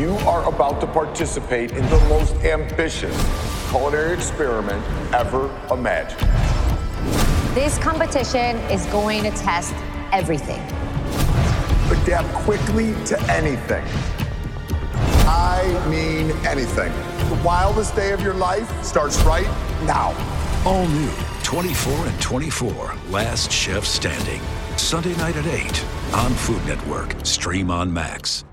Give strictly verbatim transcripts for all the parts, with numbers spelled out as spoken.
You are about to participate in the most ambitious culinary experiment ever imagined. This competition is going to test everything. Adapt quickly to anything. I mean anything. The wildest day of your life starts right now. All new twenty-four and twenty-four, Last Chef Standing. Sunday night at eight on Food Network. Stream on Max.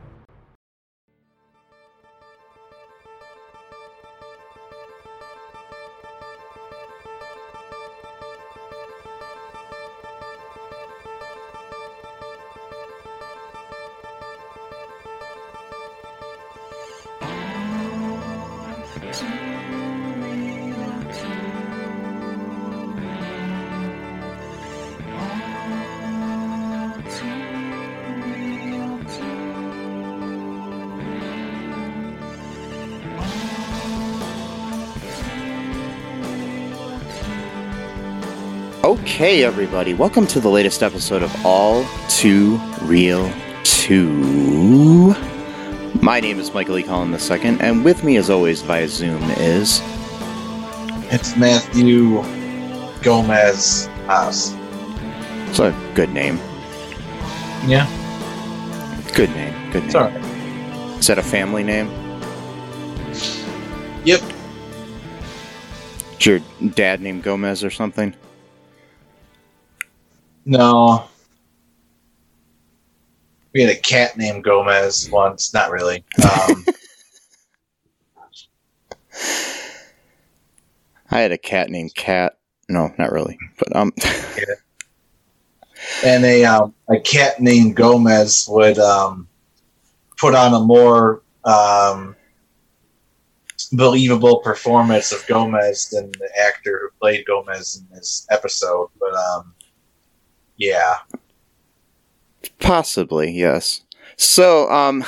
Okay, everybody, welcome to the latest episode of All Too Real two. My name is Michael E. Collin the second, and with me, as always, via Zoom is... It's Matthew Gomez Haas. It's a good name. Yeah. Good name, good name. Sorry. Is that a family name? Yep. Is your dad named Gomez or something? No. We had a cat named Gomez once. Not really. Um, I had a cat named Cat. No, not really. But um. yeah. And a um, a cat named Gomez would um, put on a more um, believable performance of Gomez than the actor who played Gomez in this episode. But um, yeah. Possibly, yes. So, um,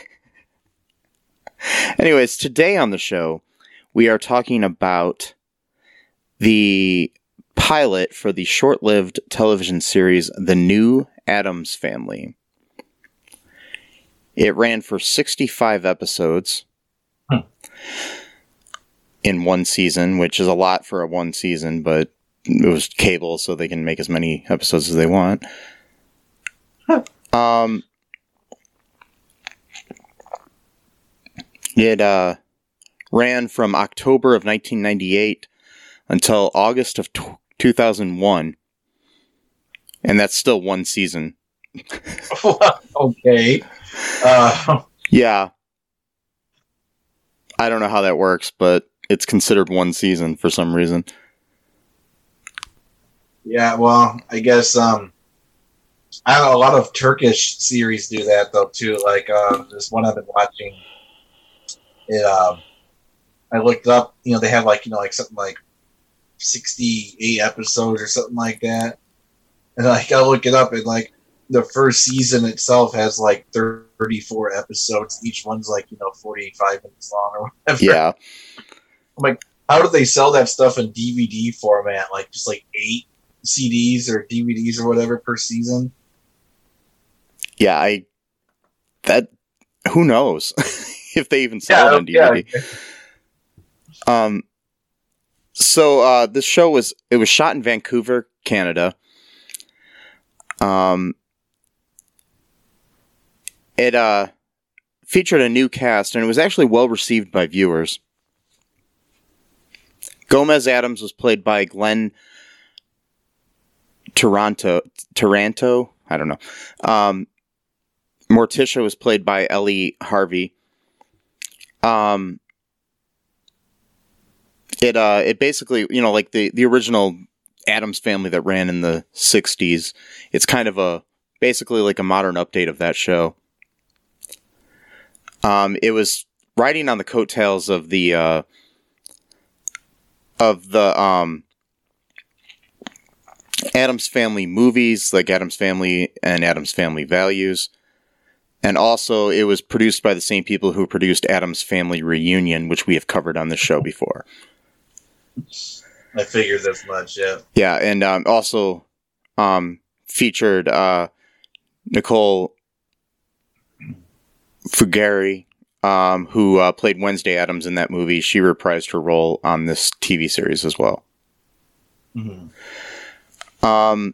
anyways, today on the show, we are talking about the pilot for the short-lived television series, The New Addams Family. It ran for sixty-five episodes hmm. in one season, which is a lot for a one season, but it was cable, so they can make as many episodes as they want. Huh. Um, it uh, ran from October of nineteen ninety-eight until August of t- two thousand one, and that's still one season. Okay. Uh. Yeah. I don't know how that works, but it's considered one season for some reason. Yeah, well, I guess um, I know a lot of Turkish series do that though too. Like uh, this one I've been watching. It um, I looked up. You know, they have like you know like something like sixty-eight episodes or something like that. And like I look it up, and like the first season itself has like thirty-four episodes. Each one's like you know forty-five minutes long or whatever. Yeah. I'm like, how do they sell that stuff in D V D format? Like just like eight C Ds or D V Ds or whatever per season. Yeah, I that who knows if they even sell yeah, it on D V D. Yeah. Um. So uh, this show was it was shot in Vancouver, Canada. Um. It uh featured a new cast, and it was actually well received by viewers. Gomez Addams was played by Glenn Taranto. Taranto? I don't know. Um, Morticia was played by Ellie Harvey. Um, it uh, it basically, you know, like the, the original Addams Family that ran in the sixties. It's kind of a basically like a modern update of that show. Um, it was riding on the coattails of the uh, of the um, Addams Family movies, like Addams Family and Addams Family Values. And also, it was produced by the same people who produced Addams Family Reunion, which we have covered on this show before. I figured as much, yeah. Yeah, and um, also um, featured uh, Nicole Fugere um, who uh, played Wednesday Addams in that movie, she reprised her role on this T V series as well. Mm-hmm. Um,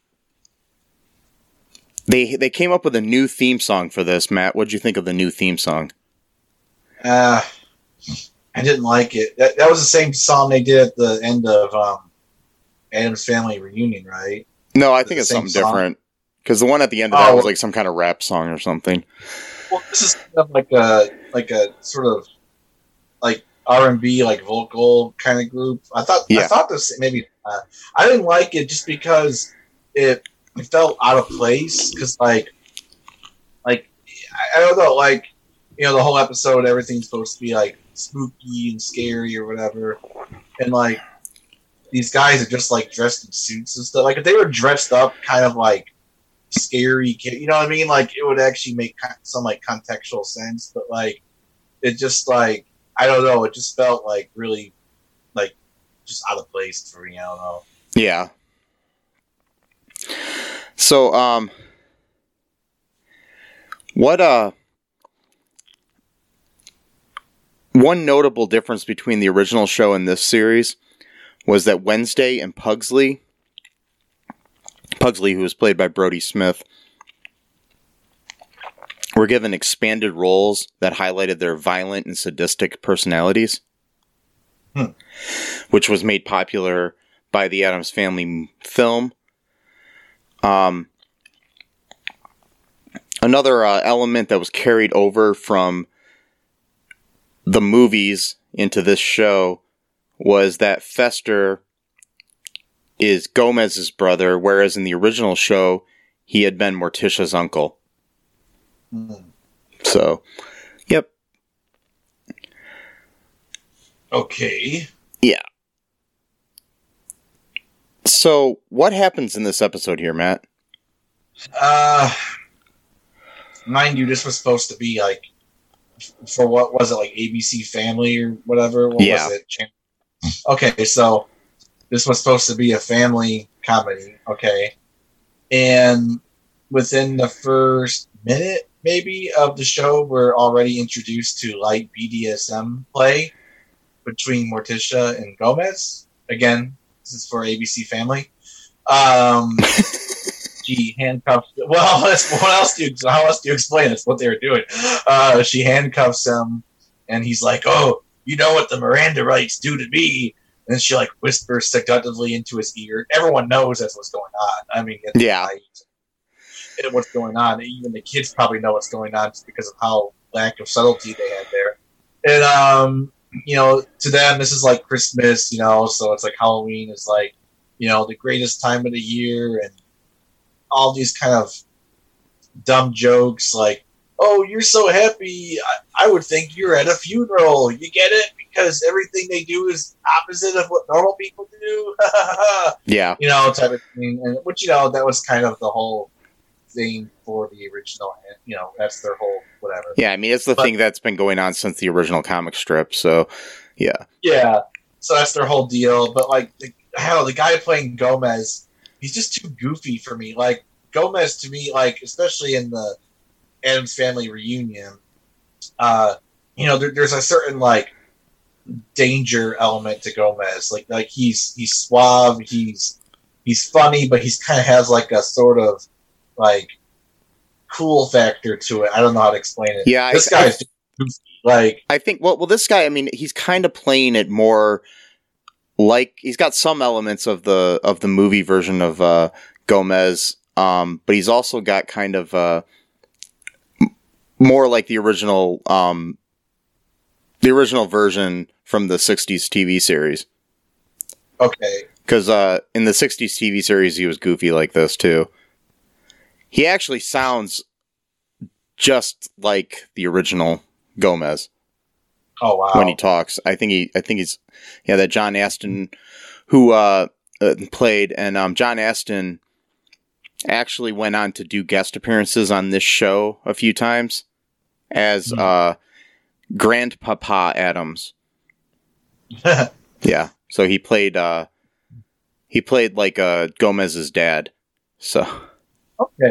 they they came up with a new theme song for this. Matt, what'd you think of the new theme song? Uh, I didn't like it. That, that was the same song they did at the end of um, Addams Family Reunion, right? No, I think it's something song? different. Because the one at the end of that oh, was like some kind of rap song or something. Well, this is kind of like a like a sort of like R and B, like vocal kind of group. I thought yeah. I thought this maybe uh, I didn't like it just because it, it felt out of place. Because like like I, I don't know, like you know the whole episode, everything's supposed to be like spooky and scary or whatever, and like these guys are just like dressed in suits and stuff. Like if they were dressed up, kind of like scary, you know what I mean? Like it would actually make some like contextual sense, but like it just like I don't know, it just felt like really like just out of place for me. I don't know. Yeah. So um what uh one notable difference between the original show and this series was that Wednesday and Pugsley Pugsley, who was played by Brody Smith, were given expanded roles that highlighted their violent and sadistic personalities, hmm. which was made popular by the Addams Family film. Um, another uh, element that was carried over from the movies into this show was that Fester is Gomez's brother, whereas in the original show, he had been Morticia's uncle. Mm. So, yep. Okay. Yeah. So, what happens in this episode here, Matt? Uh, mind you, this was supposed to be like, for what was it, like A B C Family or whatever? What yeah. was it? Okay, so this was supposed to be a family comedy, okay? And within the first minute, maybe, of the show, we're already introduced to light B D S M play between Morticia and Gomez. Again, this is for A B C Family. Um, she handcuffs... Well, what else do you, how else do you explain it? It's what they were doing. Uh, she handcuffs him, and he's like, oh, you know what the Miranda rights do to me? And she like whispers seductively into his ear. Everyone knows that's what's going on. I mean, it's yeah, like, what's going on. Even the kids probably know what's going on just because of how lack of subtlety they had there. And um, you know, to them, this is like Christmas. You know, so it's like Halloween is like, you know, the greatest time of the year, and all these kind of dumb jokes like, oh, you're so happy. I, I would think you're at a funeral. You get it? Because everything they do is opposite of what normal people do. Yeah. You know, type of thing. And, which, you know, that was kind of the whole thing for the original. You know, that's their whole whatever. Yeah, I mean, it's the but, thing that's been going on since the original comic strip. So, yeah. Yeah. So that's their whole deal. But, like, the, hell, the guy playing Gomez, he's just too goofy for me. Like, Gomez, to me, like, especially in the Addams Family Reunion, uh, you know, there, there's a certain like danger element to Gomez. Like, like he's he's suave, he's he's funny, but he's kind of has like a sort of like cool factor to it. I don't know how to explain it. Yeah, this I, guy's I, goofy. Like, I think. Well, well, this guy. I mean, he's kind of playing it more like he's got some elements of the of the movie version of uh, Gomez, um, but he's also got kind of. Uh, More like the original, um, the original version from the sixties T V series. Okay. Because uh, in the sixties T V series, he was goofy like this too. He actually sounds just like the original Gomez. Oh wow! When he talks, I think he, I think he's, yeah, that John Astin, who uh, uh, played, and um, John Astin actually went on to do guest appearances on this show a few times as mm. uh, Grandpapa Addams. Yeah, so he played uh, he played like uh, Gomez's dad. So okay,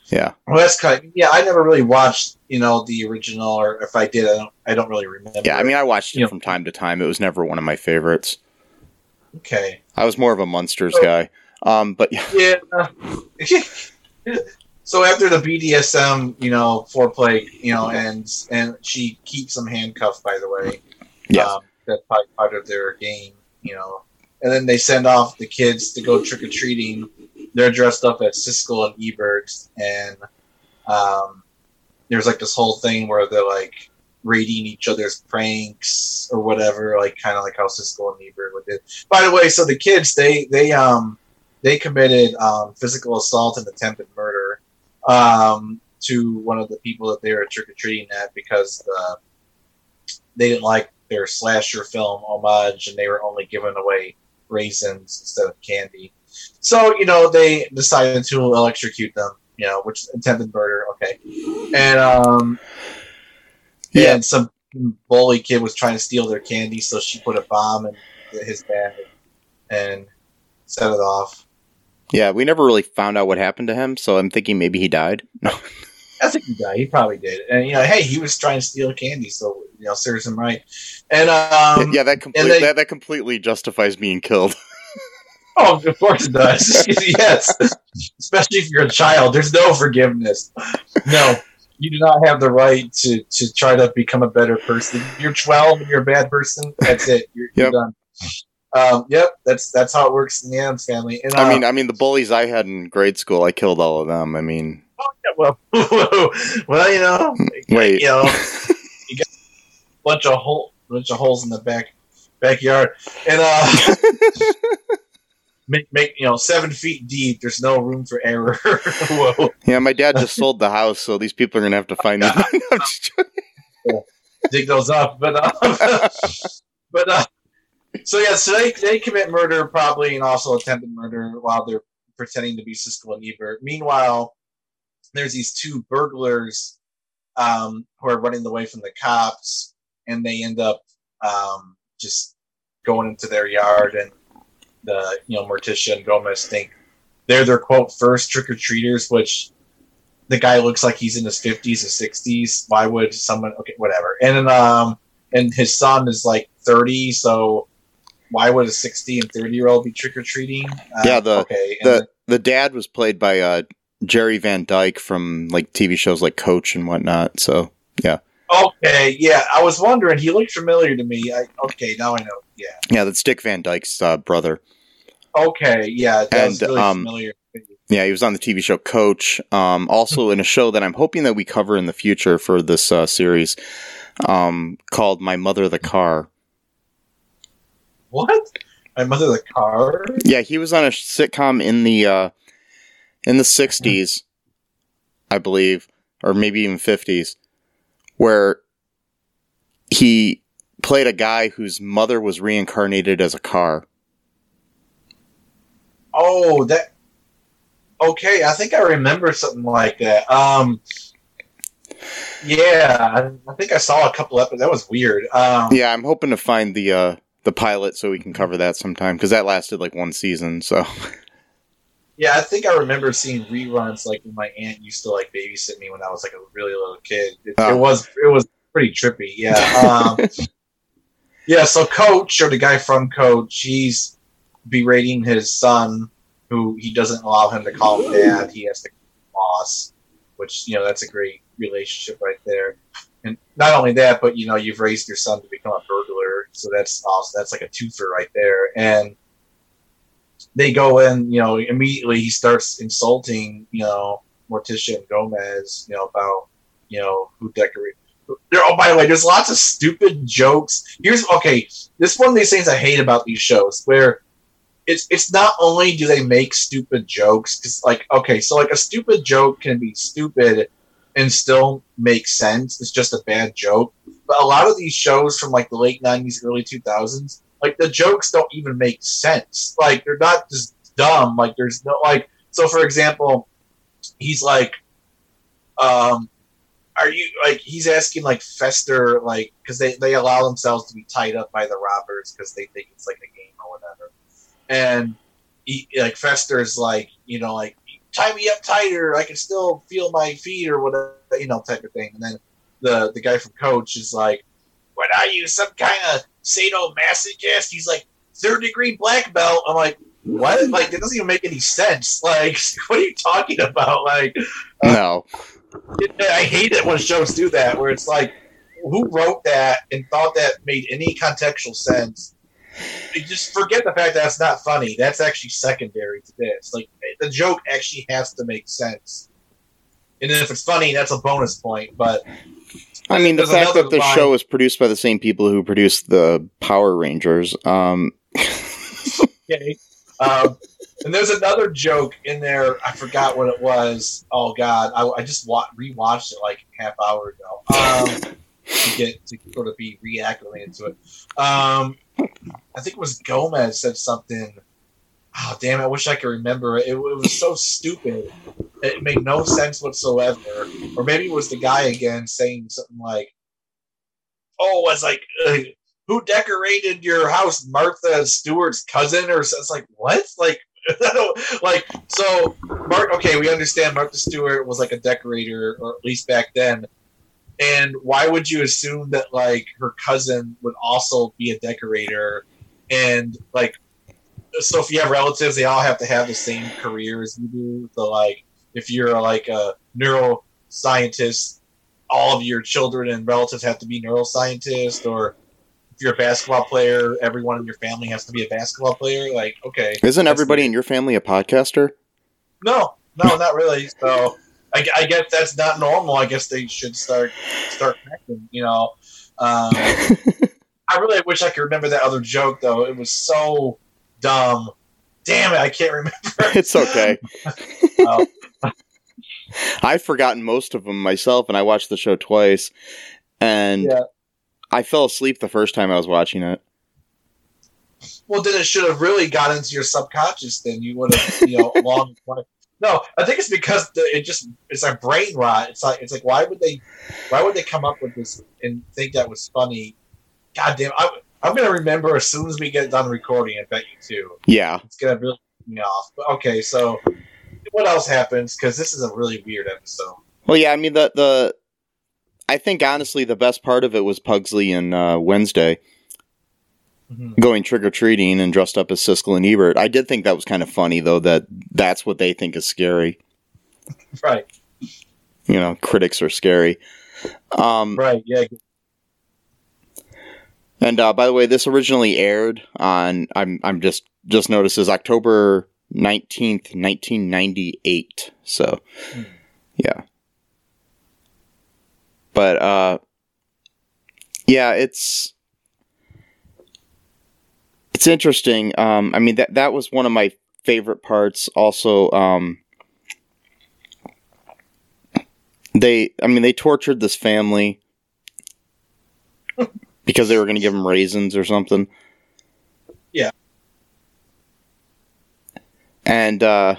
Yeah. Well, that's kind of, yeah, I never really watched, you know, the original, or if I did, I don't, I don't really remember. Yeah, I mean, I watched it You know, from time to time. It was never one of my favorites. Okay. I was more of a Munsters So- guy. Um, but yeah, Yeah. So after the B D S M, you know, foreplay, you know, ends, and she keeps him handcuffed, by the way. yes. Um, that's probably part of their game, you know. And then they send off the kids to go trick or treating. They're dressed up as Siskel and Ebert, and um, there's like this whole thing where they're like rating each other's pranks or whatever, like kind of like how Siskel and Ebert would do. By the way, so the kids they they um they committed um, physical assault and attempted murder um, to one of the people that they were trick or treating at because uh, they didn't like their slasher film homage, and they were only giving away raisins instead of candy. So, you know, they decided to electrocute them, you know, which is attempted murder, okay. And, um, Yeah. and some bully kid was trying to steal their candy, so she put a bomb in his bag and set it off. Yeah, we never really found out what happened to him, so I'm thinking maybe he died. No. I think he died. He probably did. And, you know, hey, he was trying to steal candy, so, you know, serves him right. And, um... yeah, that, complete, they- that that completely justifies being killed. Oh, of course it does. Yes. Especially if you're a child. There's no forgiveness. No. You do not have the right to, to try to become a better person. If you're twelve and you're a bad person, that's it. You're, Yep. you're done. Um, yep, that's that's how it works in the Addams family. And, uh, I mean, I mean, the bullies I had in grade school, I killed all of them. I mean, oh, yeah, well, well, you know, wait. you know, you got a bunch of hole, bunch of holes in the back backyard, and uh, make make you know seven feet deep. There's no room for error. Whoa. Yeah, my dad just sold the house, so these people are gonna have to find them. I'm just joking. Dig those up, but uh, but uh, so yeah, so they they commit murder probably, and also attempted murder while they're pretending to be Siskel and Ebert. Meanwhile, there's these two burglars um, who are running away from the cops, and they end up um, just going into their yard, and the you know Morticia and Gomez think they're their quote first trick or treaters, which the guy looks like he's in his fifties or sixties. Why would someone? Okay, whatever. And then, um, and his son is like thirty, so why would a sixty and thirty year old be trick or treating? Uh, Yeah, the okay, and the the dad was played by uh, Jerry Van Dyke from like T V shows like Coach and whatnot. So yeah, okay, yeah. I was wondering. He looked familiar to me. I, okay, now I know. Yeah. yeah, that's Dick Van Dyke's uh, brother. Okay, yeah. That was And, really um, familiar. Yeah, he was on the T V show Coach. Um, also in a show that I'm hoping that we cover in the future for this uh, series, um, called My Mother the Car. What? My mother, the car. Yeah, he was on a sitcom in the uh, in the sixties, I believe, or maybe even fifties, where he played a guy whose mother was reincarnated as a car. Oh, that. Okay, I think I remember something like that. Um, yeah, I, I think I saw a couple episodes. That was weird. Um, Yeah, I'm hoping to find the uh, the pilot so we can cover that sometime, because that lasted like one season. So yeah, I think I remember seeing reruns like when my aunt used to like babysit me when I was like a really little kid. It, Oh. it was it was pretty trippy. Yeah. Um, yeah. So Coach, or the guy from Coach, he's berating his son, who he doesn't allow him to call him dad. He has to call him boss, which, you know, that's a great relationship right there. And not only that, but, you know, you've raised your son to become a burglar. So that's awesome. That's like a twofer right there. And they go in, you know, immediately he starts insulting, you know, Morticia and Gomez, you know, about, you know, who decorated. Oh, by the way, there's lots of stupid jokes. Here's, okay, this is one of these things I hate about these shows, where It's it's not only do they make stupid jokes, because, like, okay, so, like, a stupid joke can be stupid and still make sense. It's just a bad joke. But a lot of these shows from, like, the late nineties, early two thousands, like, the jokes don't even make sense. Like, they're not just dumb. Like, there's no, like, so, for example, he's like, um, are you, like, he's asking, like, Fester, like, because they, they allow themselves to be tied up by the robbers because they think it's, like, a game or whatever. And he, like, Fester's like, you know, like, tie me up tighter. I can still feel my feet or whatever, you know, type of thing. And then the the guy from Coach is like, what are you, some kind of sadomasochist? He's like, third degree black belt. I'm like, what? Like, it doesn't even make any sense. Like, what are you talking about? Like, uh, no. It, I hate it when shows do that, where it's like, who wrote that and thought that made any contextual sense? You just forget the fact that it's not funny. That's actually secondary to this. Like, the joke actually has to make sense. And then if it's funny, that's a bonus point. But I mean, the fact that the line. show is produced by the same people who produced the Power Rangers. Um... okay. Um, and there's another joke in there. I forgot what it was. Oh God, I, I just wa- rewatched it like a half hour ago um, to get to sort of be reacclimated to it. Um, I think it was Gomez said something. Oh damn! I wish I could remember it. It, it was so stupid. It made no sense whatsoever. Or maybe it was the guy again saying something like, "Oh, it's like." Uh, Who decorated your house? Martha Stewart's cousin, or so? It's like what? Like, I don't like. So, Mark. Okay, we understand Martha Stewart was like a decorator, or at least back then. And why would you assume that like her cousin would also be a decorator? And like, so if you have relatives, they all have to have the same career as you do. So like, if you're like a neuroscientist, all of your children and relatives have to be neuroscientists, or if you're a basketball player, everyone in your family has to be a basketball player. Like, okay. Isn't everybody in your family a podcaster? No, no, not really. So I, I guess that's not normal. I guess they should start start connecting, you know. Um, I really wish I could remember that other joke, though. It was so dumb. Damn it, I can't remember. It's okay. Oh. I've forgotten most of them myself, and I watched the show twice. And... Yeah. I fell asleep the first time I was watching it. Well, then it should have really got into your subconscious. Then you would have, you know, long. No, I think it's because the, it just it's like brain rot. It's like it's like why would they, why would they come up with this and think that was funny? God damn, I, I'm gonna remember as soon as we get done recording. I bet you too. Yeah, it's gonna really piss me off. But okay, so what else happens? Because this is a really weird episode. Well, yeah, I mean the the. I think, honestly, the best part of it was Pugsley and uh, Wednesday mm-hmm. going trick-or-treating and dressed up as Siskel and Ebert. I did think that was kind of funny, though, that that's what they think is scary. Right. You know, critics are scary. Um, right, yeah. And, uh, by the way, this originally aired on, I'm I'm just, just noticed, is October nineteenth, nineteen ninety-eight. So, mm. yeah. But, uh, yeah, it's, it's interesting. Um, I mean, that, that was one of my favorite parts. Also, um, they, I mean, they tortured this family because they were going to give them raisins or something. Yeah. And, uh,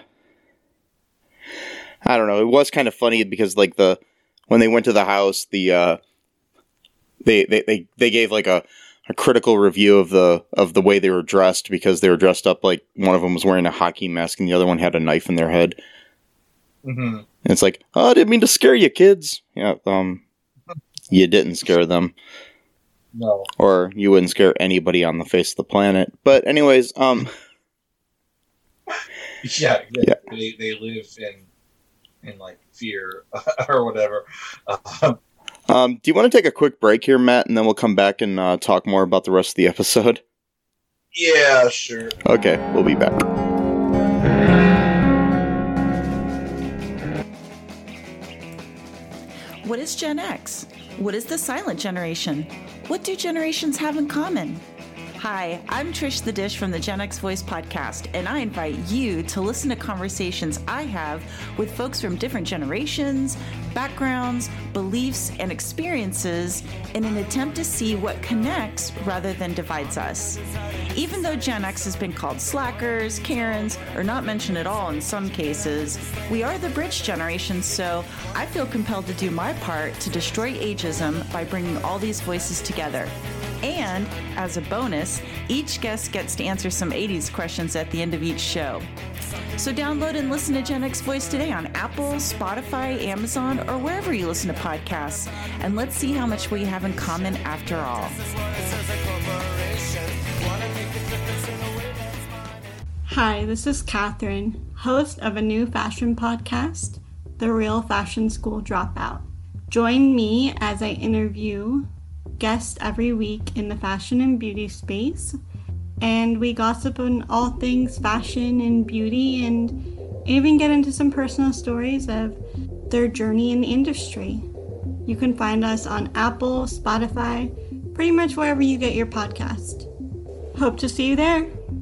I don't know, it was kind of funny because, like, the, when they went to the house, the uh, they, they, they, they gave like a, a critical review of the of the way they were dressed because they were dressed up like one of them was wearing a hockey mask and the other one had a knife in their head. Mm-hmm. And it's like, oh, I didn't mean to scare you, kids. Yeah, um, you didn't scare them. No. Or you wouldn't scare anybody on the face of the planet. But anyways, um, yeah, yeah, yeah. They they live in. in like fear or whatever. Um, um, do you want to take a quick break here, Matt, and then we'll come back and uh, talk more about the rest of the episode? Yeah, sure. Okay, we'll be back. What is Gen X? What is the silent generation? What do generations have in common? Hi, I'm Trish the Dish from the Gen X Voice podcast, and I invite you to listen to conversations I have with folks from different generations, backgrounds, beliefs, and experiences in an attempt to see what connects rather than divides us. Even though Gen X has been called slackers, Karens, or not mentioned at all in some cases, we are the bridge generation, so I feel compelled to do my part to destroy ageism by bringing all these voices together. And, as a bonus, each guest gets to answer some eighties questions at the end of each show. So download and listen to Gen X Voice today on Apple, Spotify, Amazon, or wherever you listen to podcasts. And let's see how much we have in common after all. Hi, this is Catherine, host of a new fashion podcast, The Real Fashion School Dropout. Join me as I interview guests every week in the fashion and beauty space, and we gossip on all things fashion and beauty, and even get into some personal stories of their journey in the industry. You can find us on Apple, Spotify, pretty much wherever you get your podcast. Hope to see you there.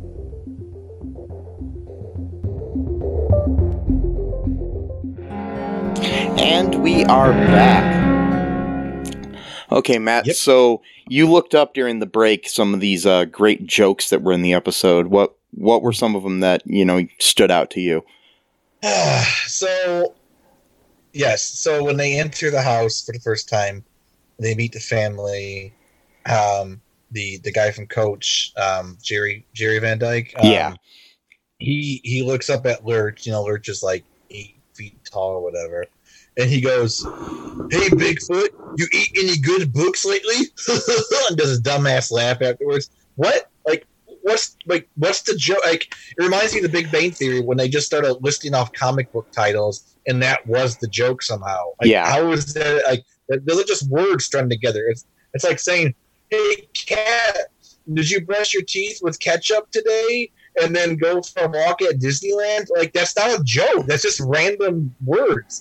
And we are back. Okay, Matt, Yep. so you looked up during the break some of these uh, great jokes that were in the episode. What what were some of them that, you know, stood out to you? So, yes. So when they enter the house for the first time, they meet the family. Um, the the guy from Coach, um, Jerry Jerry Van Dyke. Um, Yeah. He he looks up at Lurch. You know, Lurch is like eight feet tall or whatever. And he goes, "Hey, Bigfoot, you eat any good books lately?" And does a dumbass laugh afterwards. What? Like, what's like, what's the joke? Like, it reminds me of The Big Bang Theory when they just started listing off comic book titles, and that was the joke somehow. Like, Yeah. How is that? Like, those are just words strung together. It's it's like saying, "Hey, cat, did you brush your teeth with ketchup today?" And then go for a walk at Disneyland. Like, that's not a joke. That's just random words.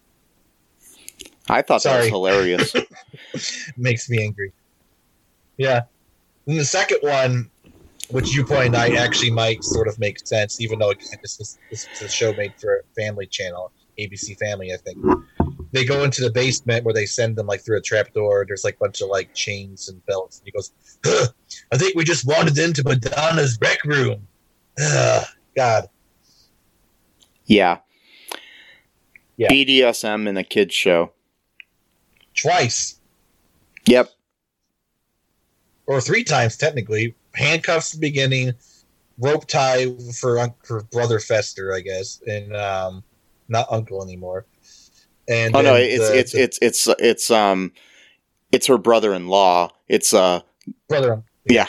I thought Sorry. that was hilarious. Makes me angry. Yeah. And the second one, which you pointed out, actually might sort of make sense, even though again, this is this is a show made for a family channel, A B C Family, I think. They go into the basement where they send them like through a trapdoor. There's like a bunch of like chains and belts. And he goes, huh, "I think we just wandered into Madonna's rec room." Ugh, God. Yeah. Yeah. B D S M in a kid's show. Twice. Yep. Or three times, technically. Handcuffs at the beginning, rope tie for, for Brother Fester, I guess, and um, not Uncle anymore. And Oh no, then it's the- it's it's it's it's um it's her brother-in-law. It's uh brother. yeah.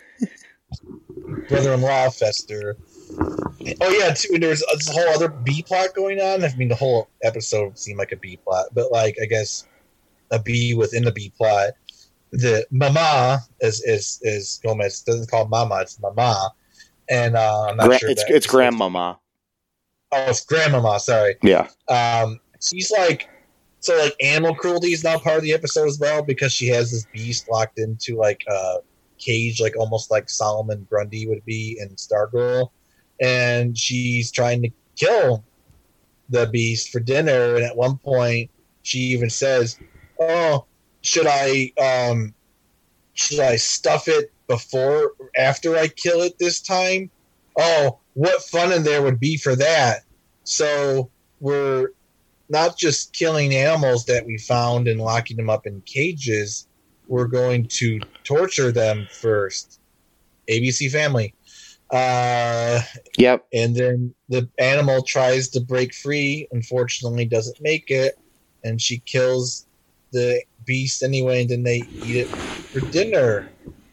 Brother-in-law Fester. Oh yeah, too. And there's a whole other B plot going on. I mean, the whole episode seemed like a B plot, but like I guess a B within the B plot. The mama is is is Gomez doesn't call mama, it's mama, and uh, I'm not Gra- sure it's that- it's grandmama. Oh, it's grandmama. Sorry. Yeah. Um, she's like, so like animal cruelty is now part of the episode as well because she has this beast locked into like a cage, like almost like Solomon Grundy would be in Stargirl, and she's trying to kill the beast for dinner. And at one point, she even says, "Oh, should I um, should I stuff it before or after I kill it this time? Oh, what fun in there would be for that." So we're not just killing animals that we found and locking them up in cages. We're going to torture them first. A B C Family. Uh, Yep. and then the animal tries to break free, unfortunately doesn't make it, and she kills the beast anyway, and then they eat it for dinner.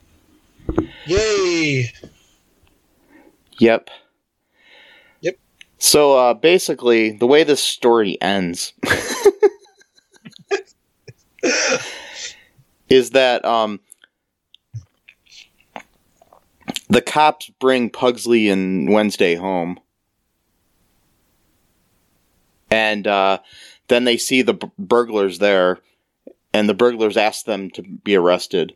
Yay! Yep. Yep. So uh, basically, the way this story ends is that um, the cops bring Pugsley and Wednesday home, and uh, then they see the b- burglars there, and the burglars ask them to be arrested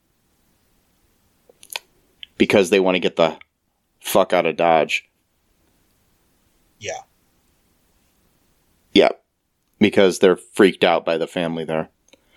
because they want to get the fuck out of Dodge. Yeah. Yep. Because they're freaked out by the family there.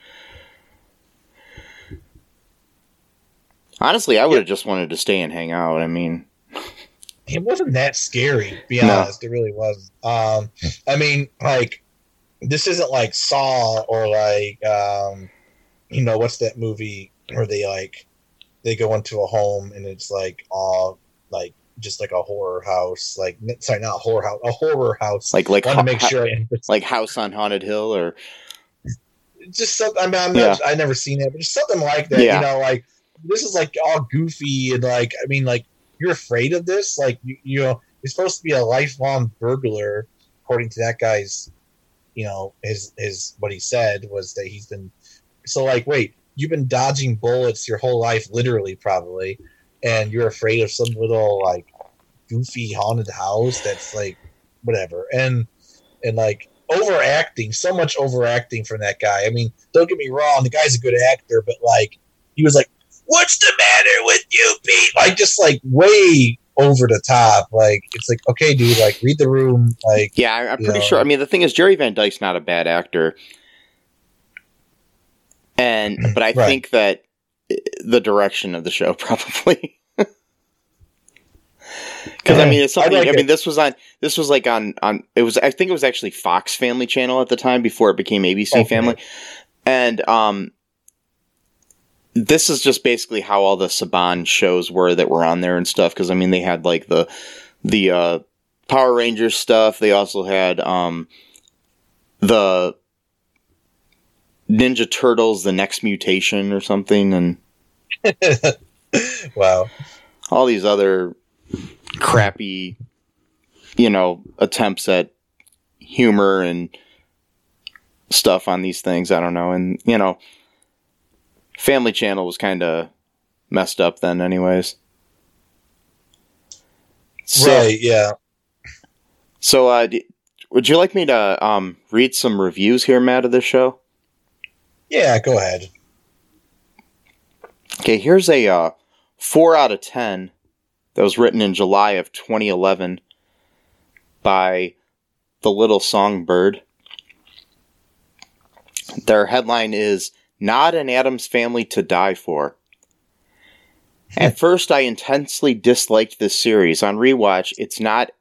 Honestly, I would have just wanted to stay and hang out. I mean, It wasn't that scary, to be No. honest. It really wasn't. Um, I mean, like, this isn't like Saw or like, um, you know, what's that movie where they like, they go into a home and it's like all like just like a horror house, like sorry, not a horror house, a horror house. Like like I want ha- to make sure, I like House on Haunted Hill, or just something. I mean, I'm yeah. not, I've never seen it, but just something like that. Yeah. You know, like this is like all goofy and like I mean, like you're afraid of this. Like you, you know, you're supposed to be a lifelong burglar, according to that guy's, you know, his his what he said was that he's been. So like, wait, you've been dodging bullets your whole life, literally, probably, and you're afraid of some little like goofy haunted house that's like whatever, and and like overacting, so much overacting from that guy. I mean, don't get me wrong, the guy's a good actor, but like he was like, "What's the matter with you, Pete?" Like just like way over the top. Like it's like, okay, dude, like read the room. Like yeah, I'm pretty know. sure. I mean, the thing is, Jerry Van Dyke's not a bad actor. And but I right. think that the direction of the show probably, because I mean it's something. I, like I mean it. this was on this was like on on it was I think it was actually Fox Family Channel at the time before it became A B C okay. Family, and um, this is just basically how all the Saban shows were that were on there and stuff. Because I mean they had like the the uh, Power Rangers stuff. They also had um the Ninja Turtles, The Next Mutation or something, and wow, all these other crappy, you know, attempts at humor and stuff on these things. I don't know, and you know, Family Channel was kind of messed up then, anyways. So, right? Yeah. So, uh, would you like me to um, read some reviews here, Matt, of this show? Yeah, go ahead. Okay, here's a uh, four out of ten that was written in July of twenty eleven by The Little Songbird. Their headline is, "Not an Addams Family to Die For." At first, I intensely disliked this series. On rewatch, it's not,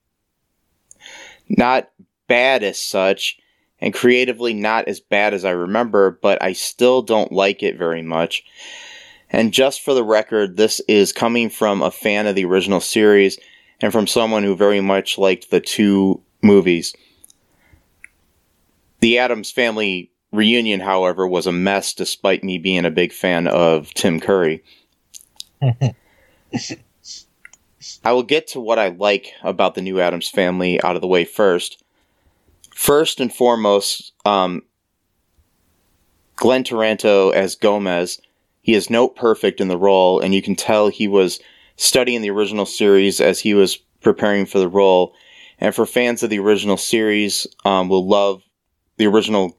not bad as such, and creatively not as bad as I remember, but I still don't like it very much. And just for the record, this is coming from a fan of the original series and from someone who very much liked the two movies. The Addams Family reunion, however, was a mess despite me being a big fan of Tim Curry. I will get to what I like about the new Addams Family out of the way first. First and foremost, um, Glenn Taranto as Gomez, he is note perfect in the role, and you can tell he was studying the original series as he was preparing for the role. And for fans of the original series, um, will love the original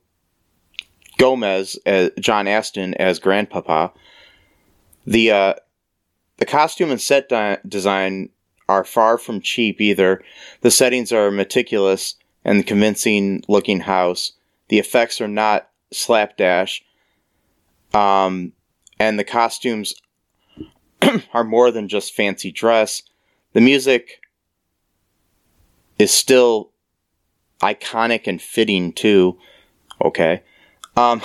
Gomez, as John Astin as Grandpapa. The uh, the costume and set di- design are far from cheap either. The settings are meticulous and convincing looking house. The effects are not slapdash. Um, and the costumes are more than just fancy dress. The music is still iconic and fitting too. Okay. Um,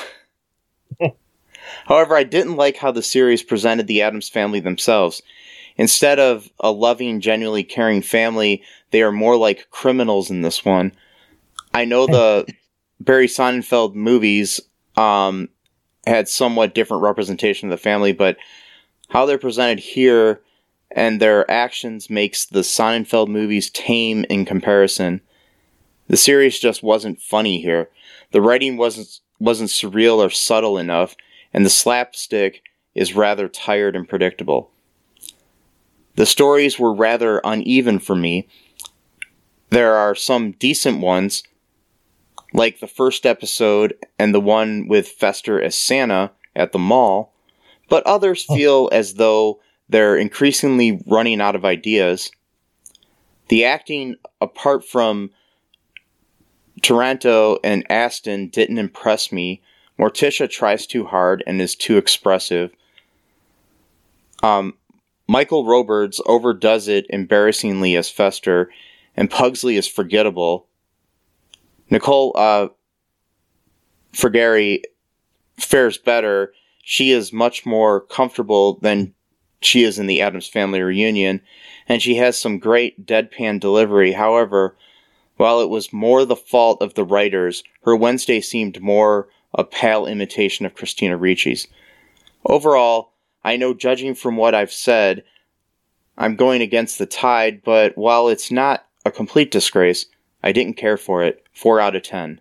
however, I didn't like how the series presented the Addams Family themselves. Instead of a loving, genuinely caring family, they are more like criminals in this one. I know the Barry Sonnenfeld movies um, had somewhat different representation of the family, but how they're presented here and their actions makes the Sonnenfeld movies tame in comparison. The series just wasn't funny here. The writing wasn't wasn't surreal or subtle enough, and the slapstick is rather tired and predictable. The stories were rather uneven for me. There are some decent ones, like the first episode and the one with Fester as Santa at the mall, but others feel as though they're increasingly running out of ideas. The acting, apart from Taranto and Astin, didn't impress me. Morticia tries too hard and is too expressive. Um, Michael Robards overdoes it embarrassingly as Fester, and Pugsley is forgettable. Nicole uh, Fergari fares better. She is much more comfortable than she is in the Addams Family reunion, and she has some great deadpan delivery. However, while it was more the fault of the writers, her Wednesday seemed more a pale imitation of Christina Ricci's. Overall, I know judging from what I've said, I'm going against the tide, but while it's not a complete disgrace, I didn't care for it. Four out of ten.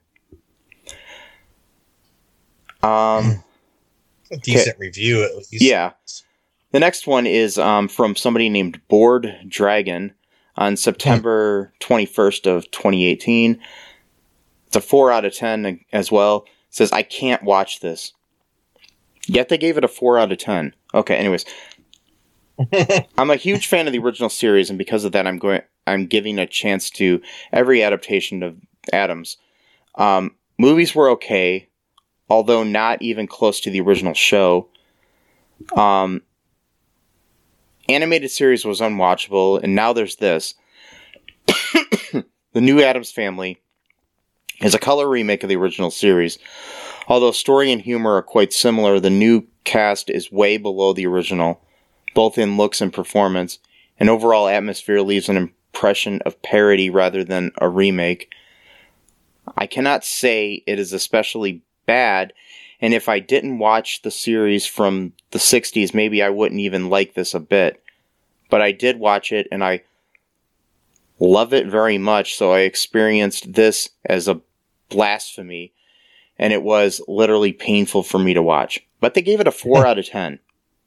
Um, a decent okay. review, at least. Yeah. The next one is um, from somebody named Bored Dragon on September twenty-first of twenty eighteen. It's a four out of ten as well. It says, I can't watch this. Yet they gave it a four out of ten. Okay, anyways. I'm a huge fan of the original series, and because of that, I'm going. I'm giving a chance to every adaptation of Addams. Um, movies were okay, although not even close to the original show. Um, animated series was unwatchable, and now there's this. The new Addams Family is a color remake of the original series. Although story and humor are quite similar, the new cast is way below the original, both in looks and performance, and overall atmosphere leaves an impression of parody rather than a remake. I cannot say it is especially bad, and if I didn't watch the series from the sixties, maybe I wouldn't even like this a bit. But I did watch it, and I love it very much, so I experienced this as a blasphemy, and it was literally painful for me to watch. But they gave it a four out of ten.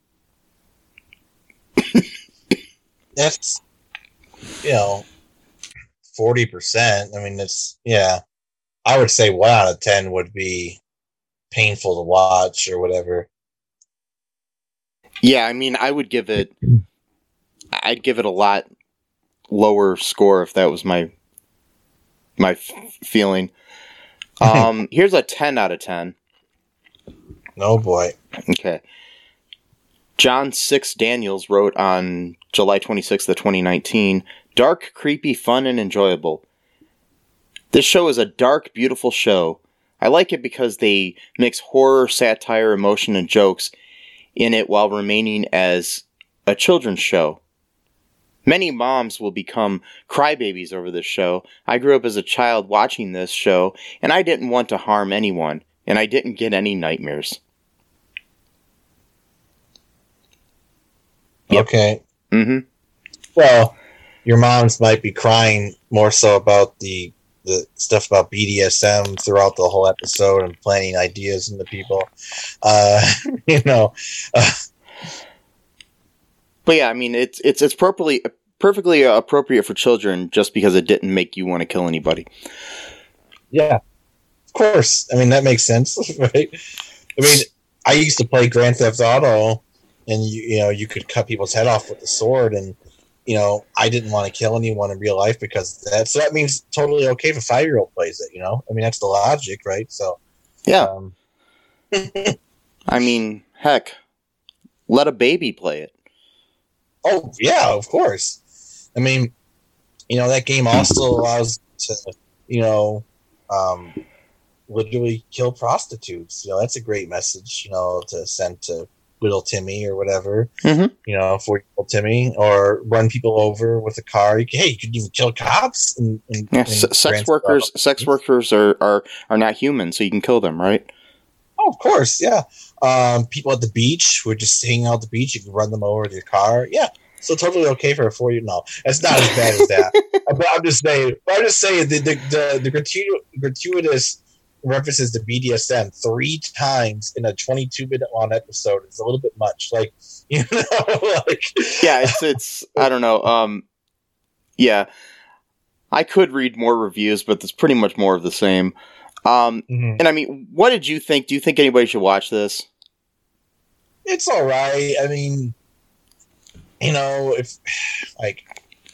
That's, you know, forty percent. I mean, it's, yeah. I would say one out of ten would be painful to watch or whatever. Yeah, I mean, I would give it, I'd give it a lot lower score if that was my, my f- feeling. Um, here's a ten out of ten. Oh boy. Okay. John Six Daniels wrote on July twenty-sixth of twenty nineteen, dark, creepy, fun, and enjoyable. This show is a dark, beautiful show. I like it because they mix horror, satire, emotion, and jokes in it while remaining as a children's show. Many moms will become crybabies over this show. I grew up as a child watching this show, and I didn't want to harm anyone, and I didn't get any nightmares. Yep. Okay. Mm-hmm. Well, your moms might be crying more so about the the stuff about B D S M throughout the whole episode and planting ideas into people. Uh, you know. Uh, But yeah, I mean, it's it's it's perfectly perfectly appropriate for children just because it didn't make you want to kill anybody. Yeah, of course. I mean, that makes sense, right? I mean, I used to play Grand Theft Auto, and you you know you could cut people's head off with a sword, and you know I didn't want to kill anyone in real life because that. So that means totally okay if a five year old plays it. You know, I mean that's the logic, right? So yeah. Um, I mean, heck, let a baby play it. Oh, yeah, of course. I mean, you know, that game also allows to, you know, um, literally kill prostitutes. You know, that's a great message, you know, to send to little Timmy or whatever, mm-hmm. you know, four-year-old Timmy, or run people over with a car. You can, hey, you could even kill cops. And, and, yeah, and s- sex workers sex workers are, are, are not human, so you can kill them, right? Oh, of course, yeah. Um, people at the beach who are just hanging out at the beach, you can run them over with your car. Yeah, so totally okay for a four-year. No, it's not as bad as that. But I'm just saying. I'm just saying the the the, the gratu- gratuitous references to B D S M three times in a twenty-two minute long episode is a little bit much. Like, you know, like yeah, it's it's I don't know. Um, yeah, I could read more reviews, but it's pretty much more of the same. Um, mm-hmm. And I mean, what did you think? Do you think anybody should watch this? It's all right. I mean, you know, if like,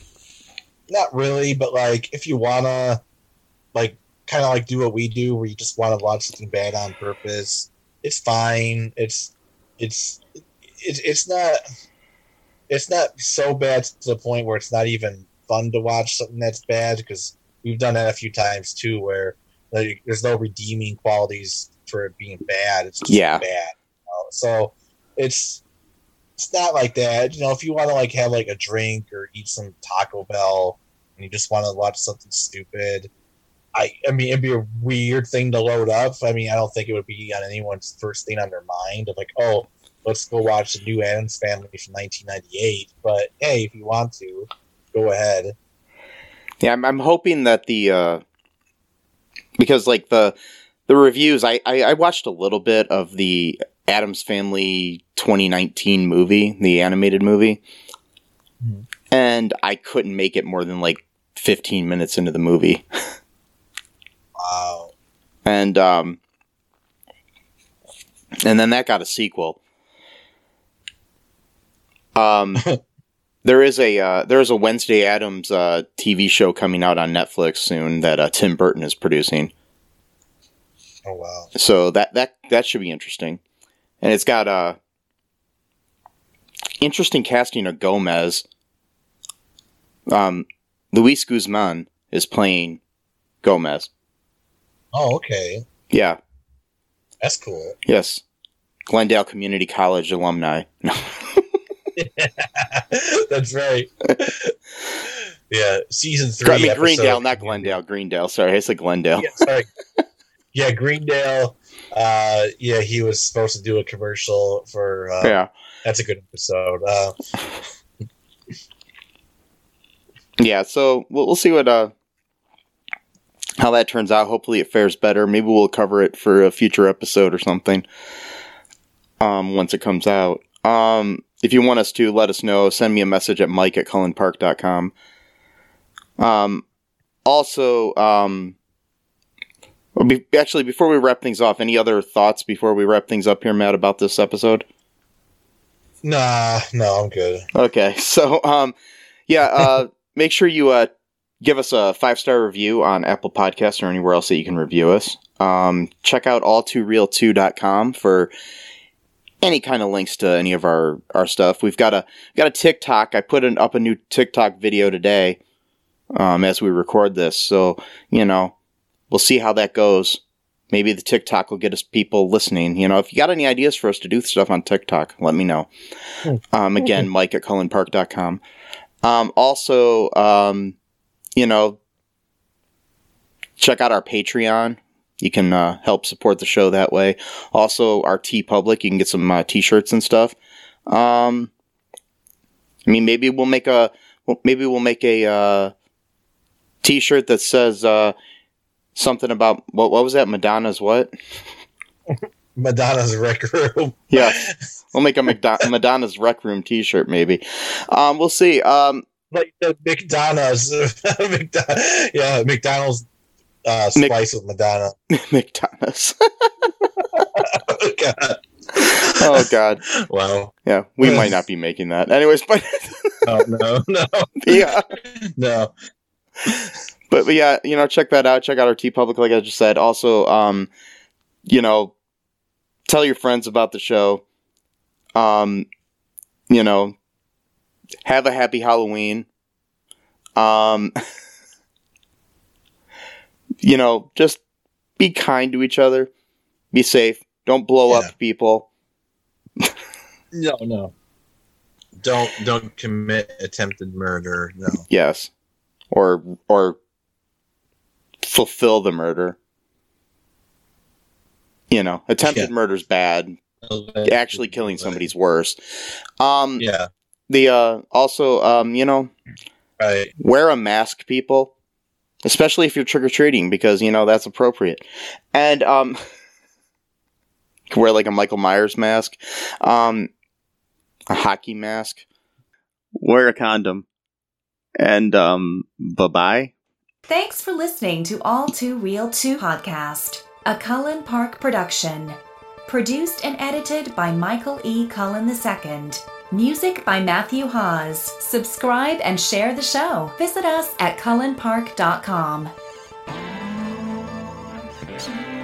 not really, but like, if you wanna, like, kind of like do what we do, where you just want to watch something bad on purpose, it's fine. It's, it's, it's, it's not, it's not so bad to the point where it's not even fun to watch something that's bad, because we've done that a few times too, where like, there's no redeeming qualities for it being bad. It's just yeah. bad. You know? So it's, it's not like that. You know, if you want to like have like a drink or eat some Taco Bell and you just want to watch something stupid, I I mean, it'd be a weird thing to load up. I mean, I don't think it would be on anyone's first thing on their mind of like, oh, let's go watch the new Addams Family from nineteen ninety-eight. But hey, if you want to, go ahead. Yeah, I'm, I'm hoping that the uh, because like the the reviews, I, I I watched a little bit of the Addams Family twenty nineteen movie, the animated movie, mm-hmm. and I couldn't make it more than like fifteen minutes into the movie. Wow. And um, and then that got a sequel. Um, there is a uh, there is a Wednesday Addams uh, T V show coming out on Netflix soon that uh, Tim Burton is producing. Oh wow! So that that that should be interesting, and it's got uh interesting casting of Gomez. Um, Luis Guzman is playing Gomez. Oh, okay. Yeah. That's cool. Yes. Glendale Community College alumni. That's right. Yeah, season three. I mean, Greendale, not Glendale. Greendale. Sorry, I said Glendale. Yeah, sorry. Yeah, Greendale. Uh, yeah, he was supposed to do a commercial for. Uh, yeah. That's a good episode. Uh, yeah, so we'll, we'll see what uh, how that turns out. Hopefully it fares better. Maybe we'll cover it for a future episode or something um, once it comes out. Um, if you want us to, let us know. Send me a message at mike at cullen park dot com. Um, also, um, be, actually, before we wrap things off, any other thoughts before we wrap things up here, Matt, about this episode? Nah, no, I'm good. Okay, so, um, yeah, uh, make sure you, uh, give us a five-star review on Apple Podcasts or anywhere else that you can review us. Um, check out all too real two dot com for any kind of links to any of our, our stuff. We've got a got a TikTok. I put an, up a new TikTok video today um, as we record this. So, you know, we'll see how that goes. Maybe the TikTok will get us people listening. You know, if you got any ideas for us to do stuff on TikTok, let me know. Um, again, mike at cullen park dot com. Um, also, um, you know, check out our Patreon. You can uh, help support the show that way. Also, our TeePublic, you can get some uh, t-shirts and stuff. Um, I mean, maybe we'll make a maybe we'll make a uh, t-shirt that says uh, something about what what was that? Madonna's what? Madonna's Rec Room. Yeah, we'll make a Madon- Madonna's Rec Room t-shirt. Maybe um, we'll see. Um, like the McDonald's, McDonald's yeah, McDonald's. Uh, spice Mc- with Madonna. McDonald's. Oh, God. Oh, God. Wow. Yeah, we might not be making that. Anyways, but... oh, no, no. Yeah. No. But, but, yeah, you know, check that out. Check out our TeePublic, like I just said. Also, um, you know, tell your friends about the show. Um, you know, have a happy Halloween. Um... You know, just be kind to each other. Be safe. Don't blow yeah. up people. No, no. Don't don't commit attempted murder. No. Yes. Or or fulfill the murder. You know, attempted yeah. murder's bad. Actually killing somebody's worse. Um Yeah. The uh also um, you know, right. Wear a mask, people. Especially if you're trick-or-treating, because, you know, that's appropriate. And, um, wear, like, a Michael Myers mask. Um, a hockey mask. Wear a condom. And, um, bye-bye. Thanks for listening to All Too Real two podcast, a Cullen Park production. Produced and edited by Michael E. Cullen the Second. Music by Matthew Hawes. Subscribe and share the show. Visit us at cullen park dot com.